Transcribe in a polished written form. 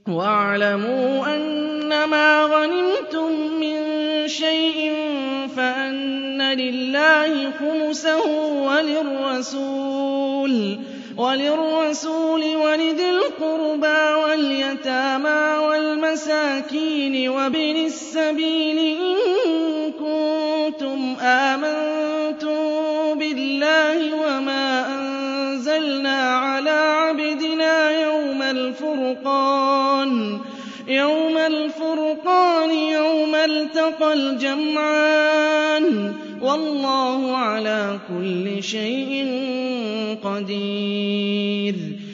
وَاعْلَمُوا أَنَّمَا غَنِمْتُم مِّن شَيْءٍ فَأَنَّ لِلَّهِ خُمُسَهُ وَلِلرَّسُولِ وَلِذِي الْقُرْبَىٰ وَالْيَتَامَىٰ وَالْمَسَاكِينِ وَابْنِ السَّبِيلِ إِن كُنتُمْ آمَنتُم بِاللَّهِ وَمَا أَنزَلْنَا عَلَىٰ عَبْدِنَا يَوْمَ الْفُرْقَانِ يَوْمَ الْتَقَى الْجَمْعَانِ ۗ وَاللَّهُ عَلَىٰ كُلِّ شَيْءٍ قَدِيرٌ